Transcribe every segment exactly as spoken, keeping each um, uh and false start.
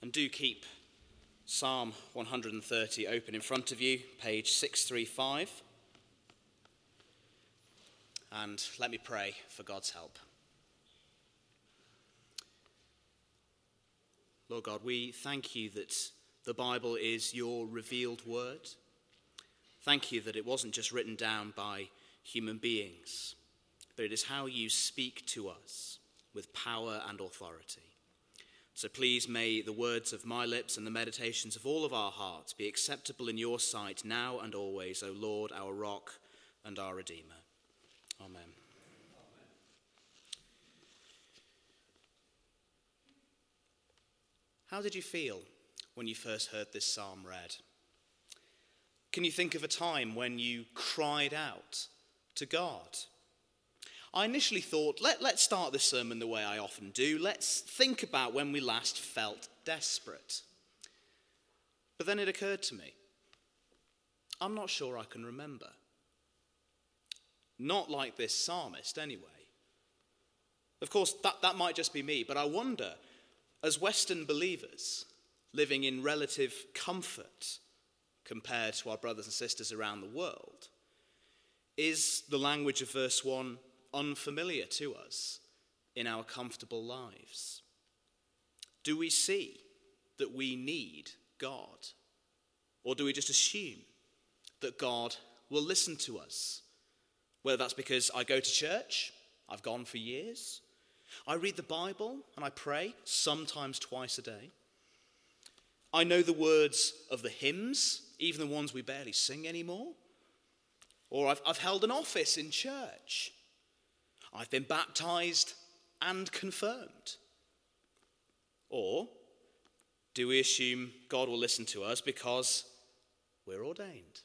And do keep Psalm one hundred thirty open in front of you, page six thirty-five. And let me pray for God's help. Lord God, we thank you that the Bible is your revealed word. Thank you that it wasn't just written down by human beings, but it is how you speak to us with power and authority. So please may the words of my lips and the meditations of all of our hearts be acceptable in your sight now and always, O Lord, our rock and our Redeemer. Amen. How did you feel when you first heard this psalm read? Can you think of a time when you cried out to God? I initially thought, let, let's start this sermon the way I often do. Let's think about when we last felt desperate. But then it occurred to me, I'm not sure I can remember. Not like this psalmist, anyway. Of course, that, that might just be me, but I wonder, as Western believers living in relative comfort compared to our brothers and sisters around the world, is the language of verse one unfamiliar to us in our comfortable lives? Do we see that we need God? Or do we just assume that God will listen to us? Whether that's because I go to church, I've gone for years, I read the Bible and I pray, sometimes twice a day. I know the words of the hymns, even the ones we barely sing anymore. Or I've, I've held an office in church. I've been baptized and confirmed. Or do we assume God will listen to us because we're ordained?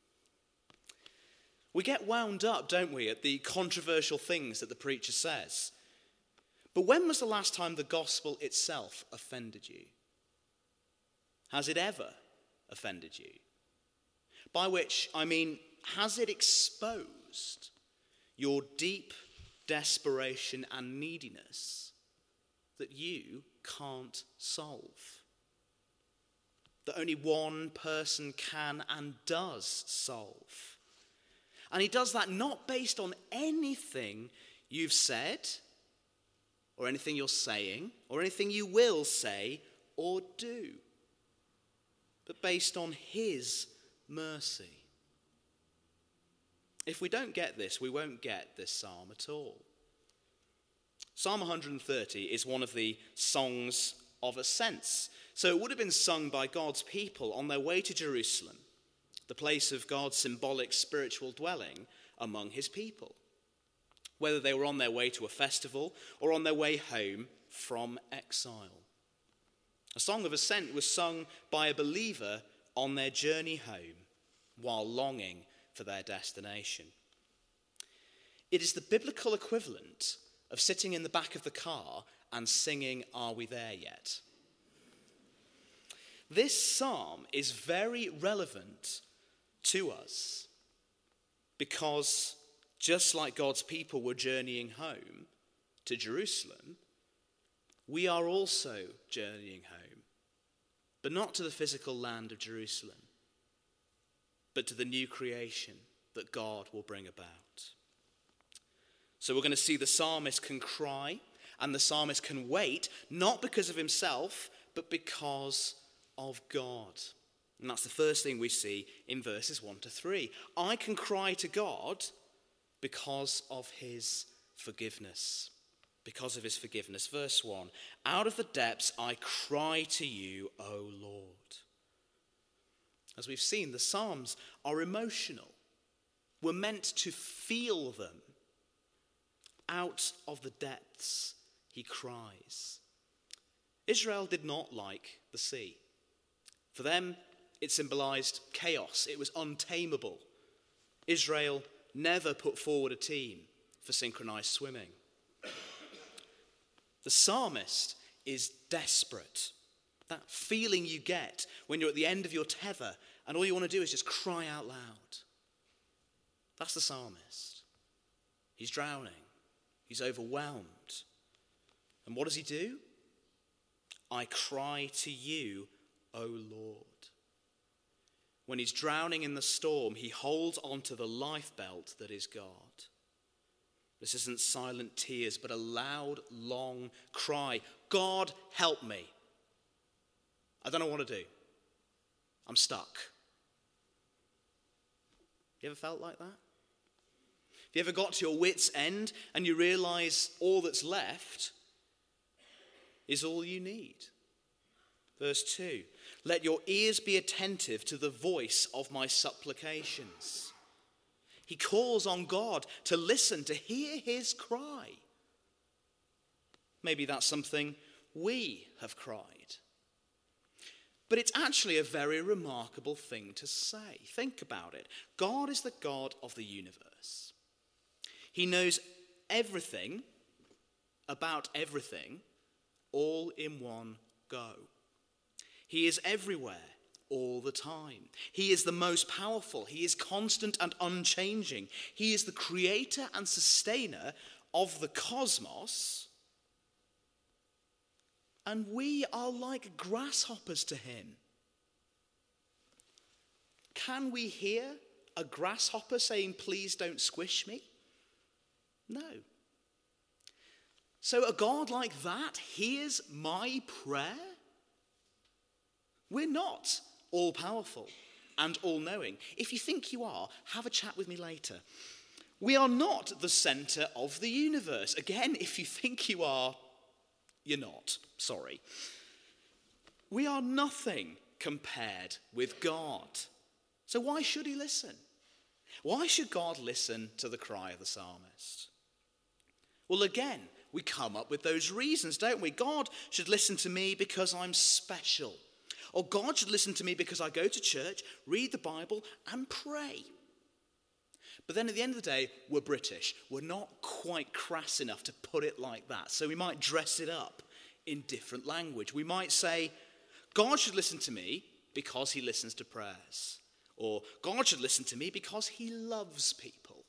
We get wound up, don't we, at the controversial things that the preacher says. But when was the last time the gospel itself offended you? Has it ever offended you? By which I mean, has it exposed your deep desperation and neediness that you can't solve? That only one person can and does solve. And he does that not based on anything you've said, or anything you're saying, or anything you will say or do, but based on his mercy. If we don't get this, we won't get this psalm at all. Psalm one hundred thirty is one of the songs of ascents. So it would have been sung by God's people on their way to Jerusalem, the place of God's symbolic spiritual dwelling among his people, whether they were on their way to a festival or on their way home from exile. A song of ascent was sung by a believer on their journey home while longing for their destination. It is the biblical equivalent of sitting in the back of the car and singing, "Are We There Yet?" This psalm is very relevant to us because just like God's people were journeying home to Jerusalem, we are also journeying home, but not to the physical land of Jerusalem, but to the new creation that God will bring about. So we're going to see the psalmist can cry and the psalmist can wait, not because of himself, but because of God. And that's the first thing we see in verses one to three. I can cry to God because of his forgiveness. Because of his forgiveness. Verse one, out of the depths I cry to you, O Lord. As we've seen, the Psalms are emotional. We're meant to feel them. Out of the depths he cries. Israel did not like the sea. For them, it symbolized chaos. It was untamable. Israel never put forward a team for synchronized swimming. The psalmist is desperate. That feeling you get when you're at the end of your tether and all you want to do is just cry out loud. That's the psalmist. He's drowning. He's overwhelmed. And what does he do? I cry to you, O Lord. When he's drowning in the storm, he holds onto the lifebelt that is God. This isn't silent tears, but a loud, long cry. God, help me. I don't know what to do. I'm stuck. You ever felt like that? Have you ever got to your wit's end and you realize all that's left is all you need? Verse two, let your ears be attentive to the voice of my supplications. He calls on God to listen, to hear his cry. Maybe that's something we have cried. But it's actually a very remarkable thing to say. Think about it. God is the God of the universe. He knows everything about everything all in one go. He is everywhere all the time. He is the most powerful. He is constant and unchanging. He is the creator and sustainer of the cosmos. And we are like grasshoppers to him. Can we hear a grasshopper saying, please don't squish me? No. So a God like that hears my prayer? We're not all-powerful and all-knowing. If you think you are, have a chat with me later. We are not the center of the universe. Again, if you think you are, you're not. Sorry. We are nothing compared with God. So why should he listen? Why should God listen to the cry of the psalmist? Well, again, we come up with those reasons, don't we? God should listen to me because I'm special. Or God should listen to me because I go to church, read the Bible, and pray. But then at the end of the day, we're British. We're not quite crass enough to put it like that. So we might dress it up in different language. We might say, God should listen to me because he listens to prayers. Or God should listen to me because he loves people.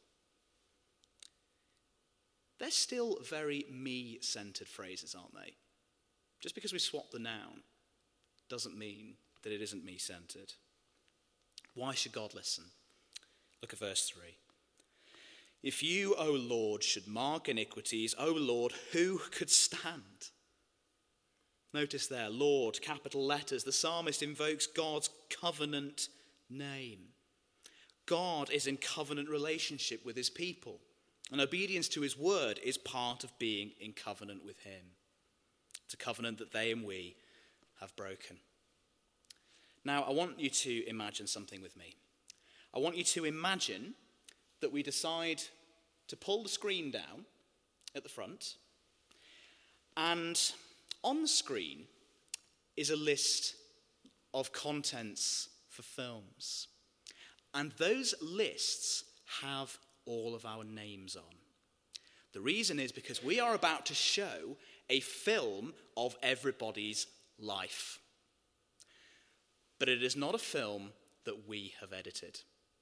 They're still very me-centered phrases, aren't they? Just because we swap the noun doesn't mean that it isn't me-centered. Why should God listen? Look at verse three. If you, O Lord, should mark iniquities, O Lord, who could stand? Notice there, Lord, capital letters. The psalmist invokes God's covenant name. God is in covenant relationship with his people, and obedience to his word is part of being in covenant with him. It's a covenant that they and we have broken. Now, I want you to imagine something with me. I want you to imagine that we decide to pull the screen down at the front, and on the screen is a list of contents for films. And those lists have all of our names on. The reason is because we are about to show a film of everybody's life. But it is not a film that we have edited.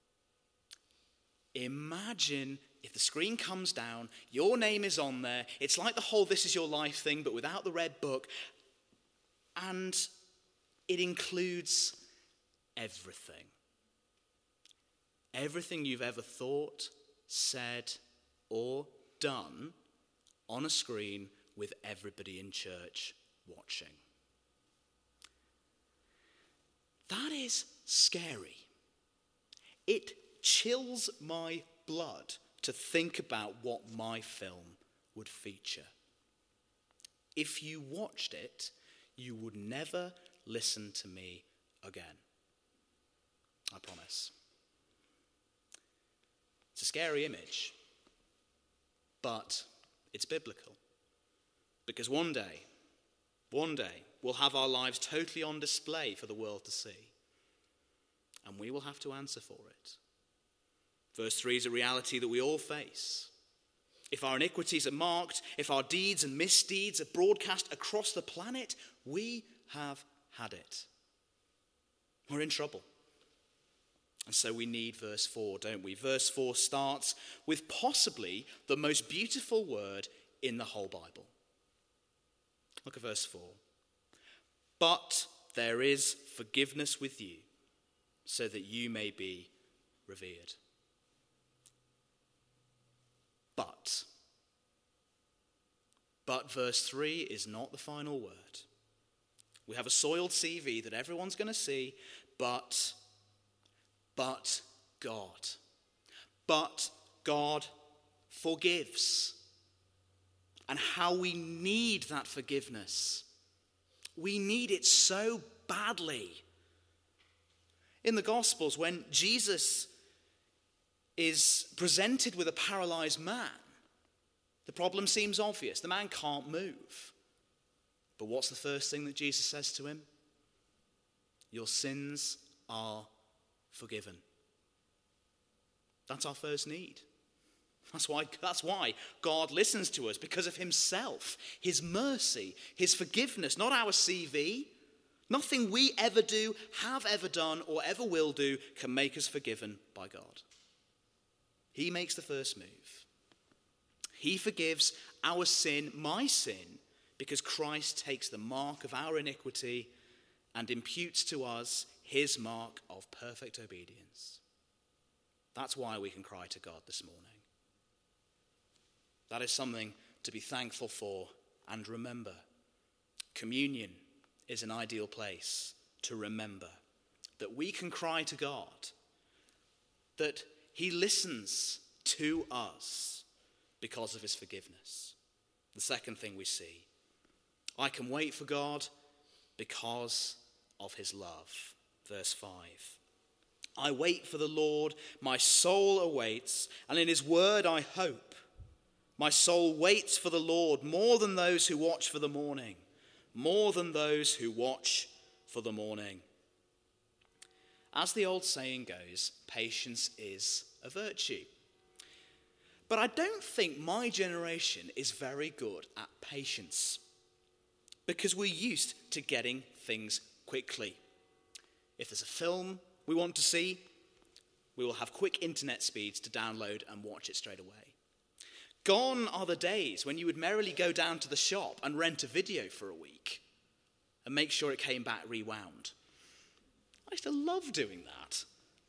Imagine if the screen comes down, your name is on there. It's like the whole This Is Your Life thing, but without the red book. And it includes everything. Everything you've ever thought, said, or done on a screen with everybody in church watching. That is scary. It chills my blood to think about what my film would feature. If you watched it, you would never listen to me again. I promise. It's a scary image, but it's biblical. Because one day, one day, we'll have our lives totally on display for the world to see. And we will have to answer for it. Verse three is a reality that we all face. If our iniquities are marked, if our deeds and misdeeds are broadcast across the planet, we have had it. We're in trouble. And so we need verse four, don't we? Verse four starts with possibly the most beautiful word in the whole Bible. Look at verse four. but there is forgiveness with you, so that you may be revered. But. But verse three is not the final word. We have a soiled C V that everyone's going to see, but, but God. But God forgives. And how we need that forgiveness. We need it so badly. In the Gospels, when Jesus is presented with a paralyzed man, the problem seems obvious. The man can't move. But what's the first thing that Jesus says to him? Your sins are forgiven. That's our first need. That's why, that's why God listens to us, because of himself, his mercy, his forgiveness, not our C V. Nothing we ever do, have ever done, or ever will do can make us forgiven by God. He makes the first move. He forgives our sin, my sin, because Christ takes the mark of our iniquity and imputes to us his mark of perfect obedience. That's why we can cry to God this morning. That is something to be thankful for and remember. Communion is an ideal place to remember that we can cry to God, that he listens to us because of his forgiveness. The second thing we see, I can wait for God because of his love. Verse five. I wait for the Lord, my soul awaits, and in his word I hope. My soul waits for the Lord more than those who watch for the morning, more than those who watch for the morning. As the old saying goes, patience is a virtue. But I don't think my generation is very good at patience, because we're used to getting things quickly. If there's a film we want to see, we will have quick internet speeds to download and watch it straight away. Gone are the days when you would merrily go down to the shop and rent a video for a week and make sure it came back rewound. I used to love doing that.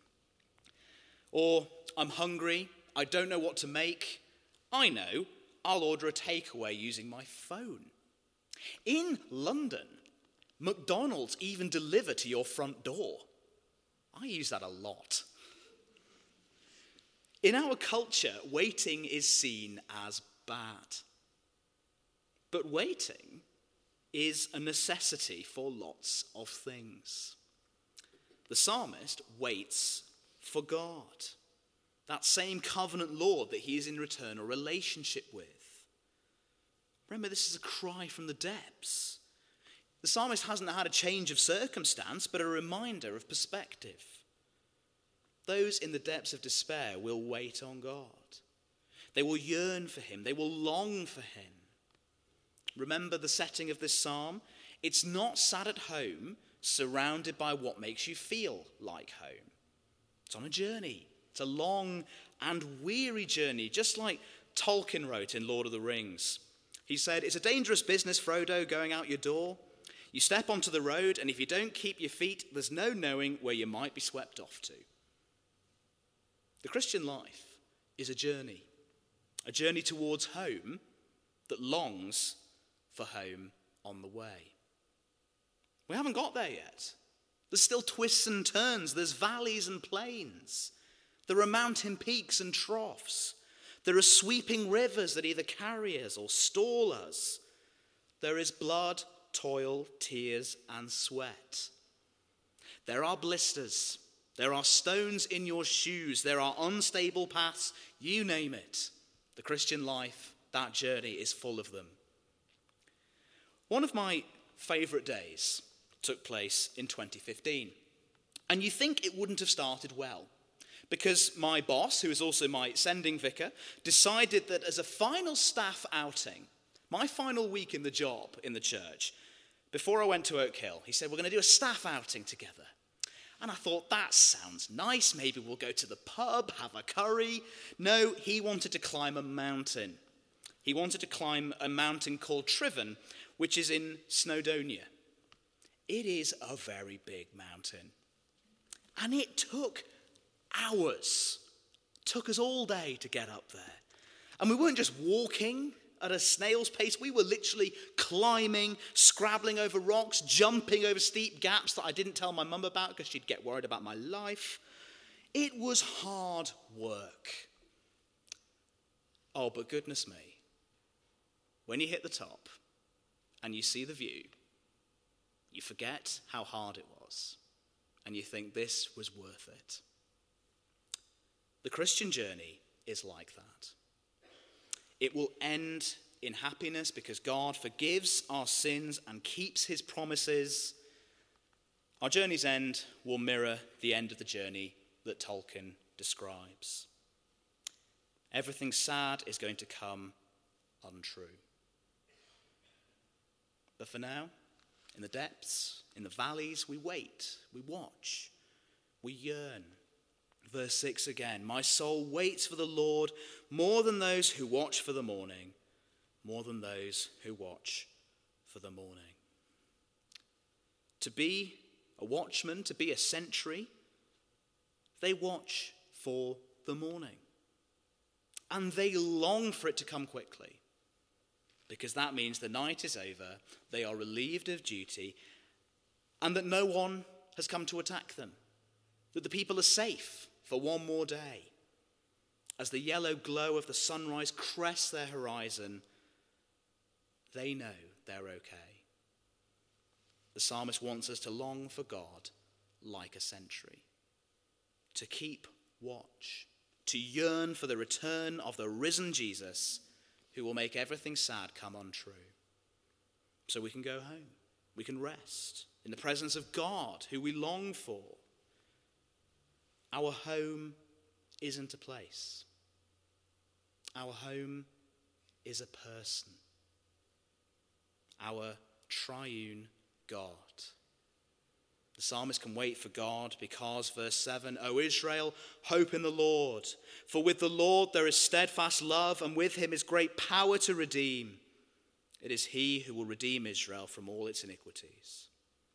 Or, I'm hungry, I don't know what to make. I know, I'll order a takeaway using my phone. In London, McDonald's even deliver to your front door. I use that a lot. In our culture, waiting is seen as bad. But waiting is a necessity for lots of things. The psalmist waits for God, that same covenant Lord that he is in return a relationship with. Remember, this is a cry from the depths. The psalmist hasn't had a change of circumstance, but a reminder of perspective. Those in the depths of despair will wait on God. They will yearn for him. They will long for him. Remember the setting of this psalm? It's not sat at home, surrounded by what makes you feel like home. It's on a journey. It's a long and weary journey, just like Tolkien wrote in Lord of the Rings. He said, it's a dangerous business, Frodo, going out your door. You step onto the road, and if you don't keep your feet, there's no knowing where you might be swept off to. The Christian life is a journey, a journey towards home that longs for home on the way. We haven't got there yet. There's still twists and turns. There's valleys and plains. There are mountain peaks and troughs. There are sweeping rivers that either carry us or stall us. There is blood, toil, tears, and sweat. There are blisters. There are stones in your shoes. There are unstable paths. You name it. The Christian life, that journey is full of them. One of my favourite days took place in twenty fifteen. And you think it wouldn't have started well, because my boss, who is also my sending vicar, decided that as a final staff outing, my final week in the job in the church, before I went to Oak Hill, he said, we're going to do a staff outing together. And I thought, that sounds nice. Maybe we'll go to the pub, have a curry. No, he wanted to climb a mountain. He wanted to climb a mountain called Trivan, which is in Snowdonia. It is a very big mountain. And it took hours. It took us all day to get up there. And we weren't just walking at a snail's pace. We were literally climbing, scrabbling over rocks, jumping over steep gaps that I didn't tell my mum about because she'd get worried about my life. It was hard work. Oh, but goodness me, when you hit the top and you see the view, you forget how hard it was, and you think this was worth it. The Christian journey is like that. It will end in happiness because God forgives our sins and keeps his promises. Our journey's end will mirror the end of the journey that Tolkien describes. Everything sad is going to come untrue. But for now, in the depths, in the valleys, we wait, we watch, we yearn. Verse six again, my soul waits for the Lord more than those who watch for the morning, more than those who watch for the morning. To be a watchman, to be a sentry, they watch for the morning. And they long for it to come quickly, because that means the night is over, they are relieved of duty, and that no one has come to attack them, that the people are safe for one more day. As the yellow glow of the sunrise crests their horizon, they know they're okay. The psalmist wants us to long for God like a sentry, to keep watch, to yearn for the return of the risen Jesus, who will make everything sad come untrue. So we can go home. We can rest in the presence of God, who we long for. Our home isn't a place. Our home is a person. Our triune God. The psalmist can wait for God because, verse seven, O Israel, hope in the Lord. For with the Lord there is steadfast love, and with him is great power to redeem. It is he who will redeem Israel from all its iniquities.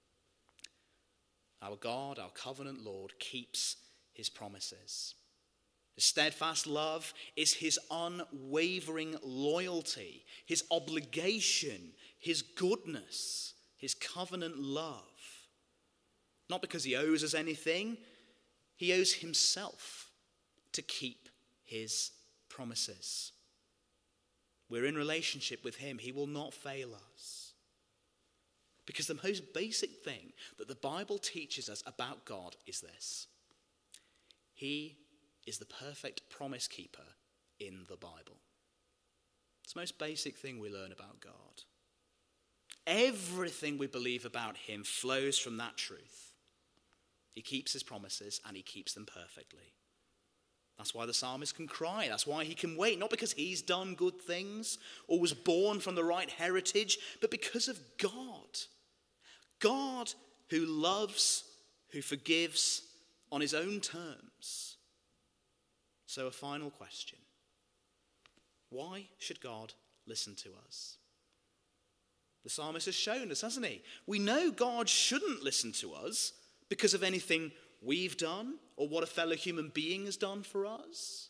Our God, our covenant Lord, keeps his promises. His steadfast love is his unwavering loyalty, his obligation, his goodness, his covenant love. Not because he owes us anything, he owes himself to keep his promises. We're in relationship with him. He will not fail us. Because the most basic thing that the Bible teaches us about God is this. He is the perfect promise keeper in the Bible. It's the most basic thing we learn about God. Everything we believe about him flows from that truth. He keeps his promises and he keeps them perfectly. That's why the psalmist can cry. That's why he can wait. Not because he's done good things or was born from the right heritage, but because of God. God who loves, who forgives on his own terms. So a final question. Why should God listen to us? The psalmist has shown us, hasn't he? We know God shouldn't listen to us because of anything we've done or what a fellow human being has done for us.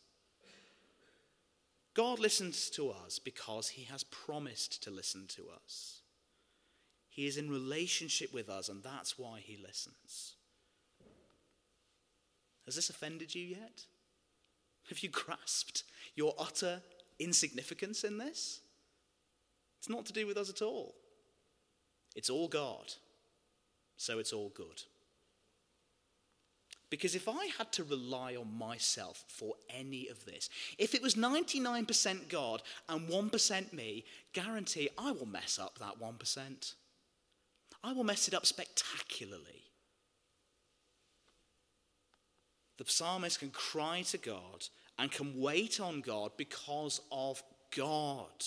God listens to us because he has promised to listen to us. He is in relationship with us, and that's why he listens. Has this offended you yet? Have you grasped your utter insignificance in this? It's not to do with us at all. It's all God, so it's all good. Because if I had to rely on myself for any of this, if it was ninety-nine percent God and one percent me, guarantee I will mess up that one percent. I will mess it up spectacularly. The psalmist can cry to God and can wait on God because of God.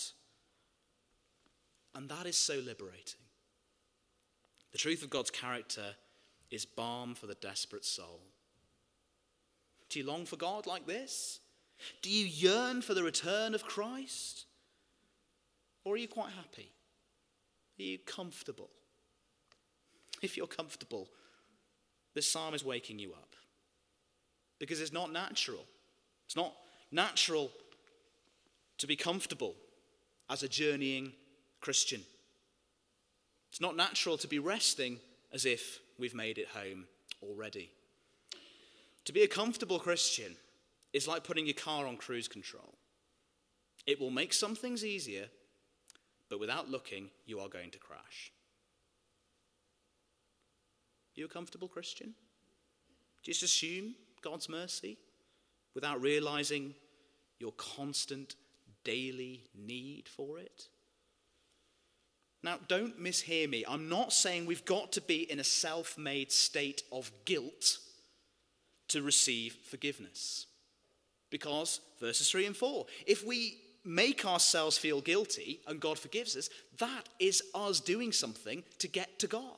And that is so liberating. The truth of God's character is balm for the desperate soul. Do you long for God like this? Do you yearn for the return of Christ? Or are you quite happy? Are you comfortable? if you're comfortable, this psalm is waking you up. Because it's not natural. It's not natural to be comfortable as a journeying Christian. It's not natural to be resting as if we've made it home already. To be a comfortable Christian is like putting your car on cruise control. It will make some things easier, but without looking, you are going to crash. You a comfortable Christian? Just assume God's mercy without realizing your constant daily need for it? Now, don't mishear me. I'm not saying we've got to be in a self-made state of guilt to receive forgiveness. Because verses three and four, if we make ourselves feel guilty and God forgives us, that is us doing something to get to God.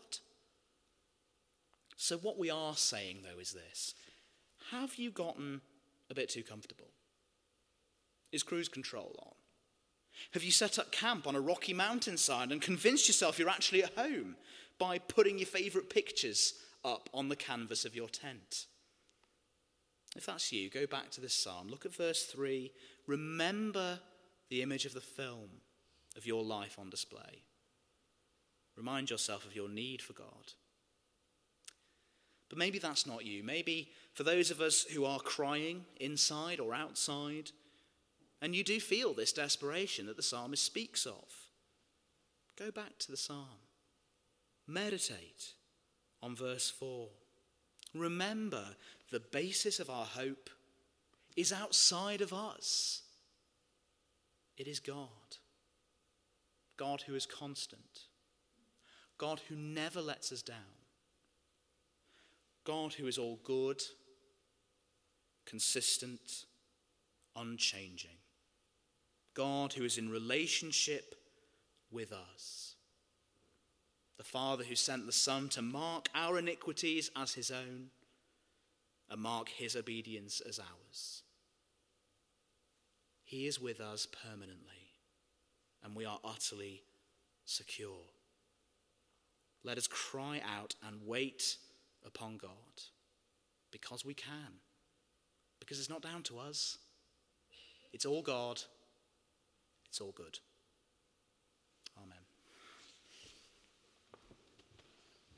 So what we are saying, though, is this. Have you gotten a bit too comfortable? Is cruise control on? Have you set up camp on a rocky mountainside and convinced yourself you're actually at home by putting your favourite pictures up on the canvas of your tent? If that's you, go back to this psalm. Look at verse three. Remember the image of the film of your life on display. Remind yourself of your need for God. But maybe that's not you. Maybe for those of us who are crying inside or outside, and you do feel this desperation that the psalmist speaks of, go back to the psalm. Meditate on verse four. Remember, the basis of our hope is outside of us. It is God. God who is constant. God who never lets us down. God who is all good, consistent, unchanging. God who is in relationship with us. The Father who sent the Son to mark our iniquities as his own and mark his obedience as ours. He is with us permanently, and we are utterly secure. Let us cry out and wait upon God, because we can. Because it's not down to us. It's all God. It's all good.